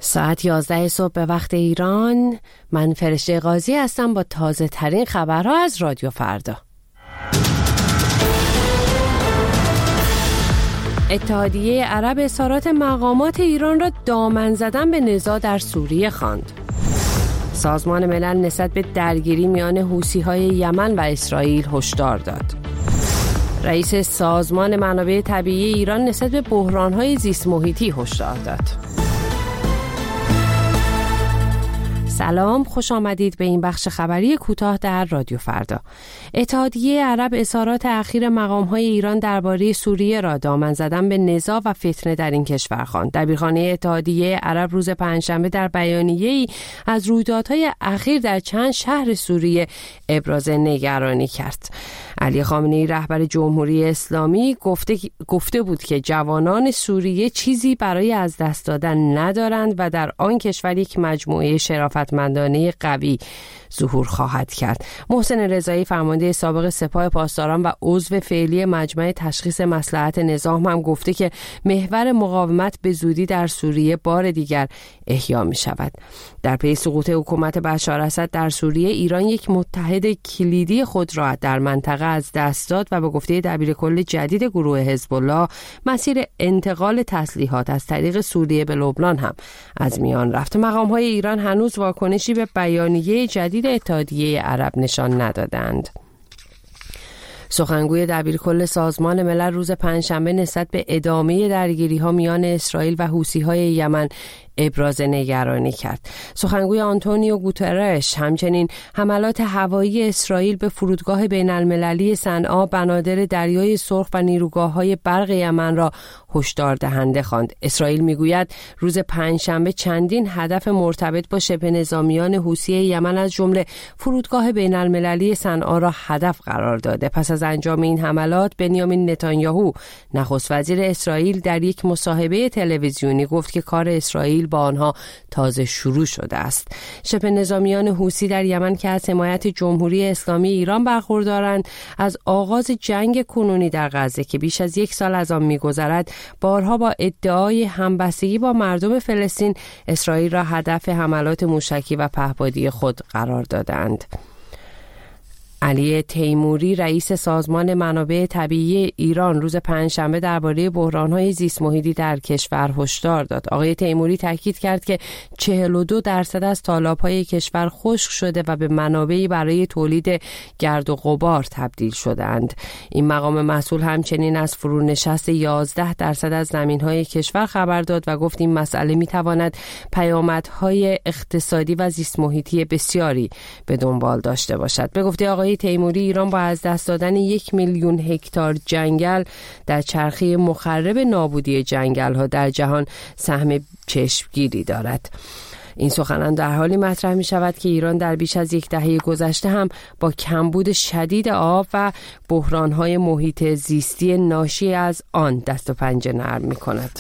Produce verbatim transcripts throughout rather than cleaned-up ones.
ساعت یازده صبح به وقت ایران. من فرشته قاضی هستم با تازه ترین خبرها از رادیو فردا. اتحادیه عرب اظهارات مقامات ایران را دامن زدن به نزاع در سوریه خواند. سازمان ملل نسبت به درگیری میان حوثی‌های یمن و اسرائیل هشدار داد. رئیس سازمان منابع طبیعی ایران نسبت به بحران‌های زیست محیطی هشدار داد. سلام، خوش آمدید به این بخش خبری کوتاه در رادیو فردا. اتحادیه عرب اظهارات اخیر مقام‌های ایران درباره سوریه را دامن زدن به نزاع و فتنه در این کشور خواند. دبیرخانه اتحادیه عرب روز پنجشنبه در بیانیه‌ای از رویدادهای اخیر در چند شهر سوریه ابراز نگرانی کرد. علی خامنه‌ای رهبر جمهوری اسلامی گفته گفته بود که جوانان سوریه چیزی برای از دست دادن ندارند و در آن کشور یک مجموعه شرافتمندانه قوی ظهور خواهد کرد. محسن رضایی فرمانده سابق سپاه پاسداران و عضو فعلی مجمع تشخیص مصلحت نظام هم گفته که محور مقاومت به زودی در سوریه بار دیگر احیا می شود. در پی سقوط حکومت بشار اسد در سوریه، ایران یک متحد کلیدی خود را در منطقه از دست داد و به گفته دبیرکل جدید گروه حزب الله مسیر انتقال تسلیحات از طریق سوریه به لبنان هم از میان رفت. مقام‌های ایران هنوز واکنشی به بیانیه جدید اتحادیه عرب نشان ندادند. سخنگوی دبیرکل سازمان ملل روز پنجشنبه نسبت به ادامه درگیری‌ها میان اسرائیل و حوثی‌های یمن ابراز نگرانی کرد. سخنگوی آنتونیو گوترش همچنین حملات هوایی اسرائیل به فرودگاه بین المللی صنعا، بنادر دریای سرخ و نیروگاه‌های برق یمن را هشدار دهنده خواند. اسرائیل میگوید روز پنجشنبه چندین هدف مرتبط با شبه نظامیان حوثی یمن از جمله فرودگاه بین المللی صنعا را هدف قرار داده. پس از انجام این حملات، بنیامین نتانیاهو نخست وزیر اسرائیل در یک مصاحبه تلویزیونی گفت که کار اسرائیل با آنها تازه شروع شده است. شبه نظامیان حوثی در یمن که از حمایت جمهوری اسلامی ایران برخوردارند، از آغاز جنگ کنونی در غزه که بیش از یک سال از آن می‌گذرد، بارها با ادعای همبستگی با مردم فلسطین اسرائیل را هدف حملات موشکی و پهپادی خود قرار دادند. علی تیموری رئیس سازمان منابع طبیعی ایران روز پنجشنبه درباره بحران‌های زیست محیطی در کشور هشدار داد. آقای تیموری تاکید کرد که چهل و دو درصد از تالاب‌های کشور خشک شده و به منابعی برای تولید گرد و غبار تبدیل شده‌اند. این مقام مسئول همچنین از فرونشست یازده درصد از زمین‌های کشور خبر داد و گفت این مسئله می‌تواند پیامدهای اقتصادی و زیست محیطی بسیاری به دنبال داشته باشد. به گفته آقای تیموری، ایران با از دست دادن یک میلیون هکتار جنگل در چرخه مخرب نابودی جنگل ها در جهان سهم چشمگیری دارد. این سخنان در حالی مطرح می شود که ایران در بیش از یک دهه گذشته هم با کمبود شدید آب و بحران‌های محیط زیستی ناشی از آن دست و پنجه نرم می کند.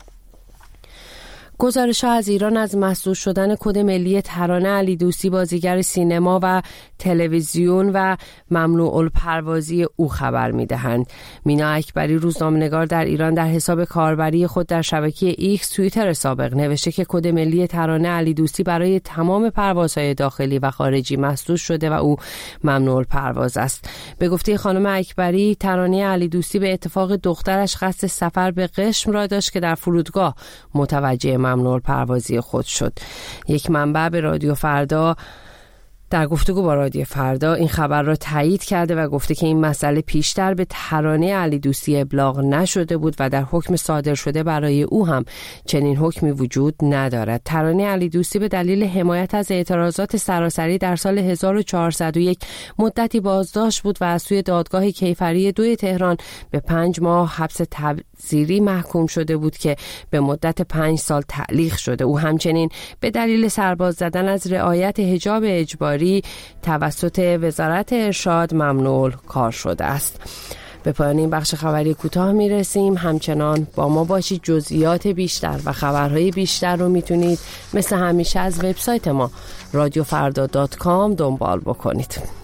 گزارش‌ها از ایران از مسدود شدن کد ملی ترانه علی دوستی بازیگر سینما و تلویزیون و ممنوع الپروازی او خبر می‌دهند. مینا اکبری روزنامه‌نگار در ایران در حساب کاربری خود در شبکه ایکس توییتر سابق نوشته که کد ملی ترانه علی دوستی برای تمام پروازهای داخلی و خارجی مسدود شده و او ممنوع الپرواز است. به گفته خانم اکبری، ترانه علی دوستی به اتفاق دخترش قصد سفر به قشم را داشت که در فرودگاه متوجه ممنوع پروازی خود شد. یک منبع به رادیو فردا در گفتگو با رادیو فردا این خبر را تایید کرده و گفته که این مسئله پیشتر به ترانه علی دوستی ابلاغ نشده بود و در حکم صادر شده برای او هم چنین حکمی وجود ندارد. ترانه علی دوستی به دلیل حمایت از اعتراضات سراسری در سال هزار و چهارصد و یک مدتی بازداشت بود و از سوی دادگاه کیفری دو تهران به پنج ماه حبس تعزیری محکوم شده بود که به مدت پنج سال تعلیق شده. او همچنین به دلیل سرباز زدن از رعایت حجاب اجباری توسط وزارت ارشاد ممنوع کار شده است. به پایان این بخش خبری کوتاه میرسیم. همچنان با ما باشید. جزئیات بیشتر و خبرهای بیشتر رو میتونید مثل همیشه از وبسایت ما رادیو فردا دات کام دنبال بکنید.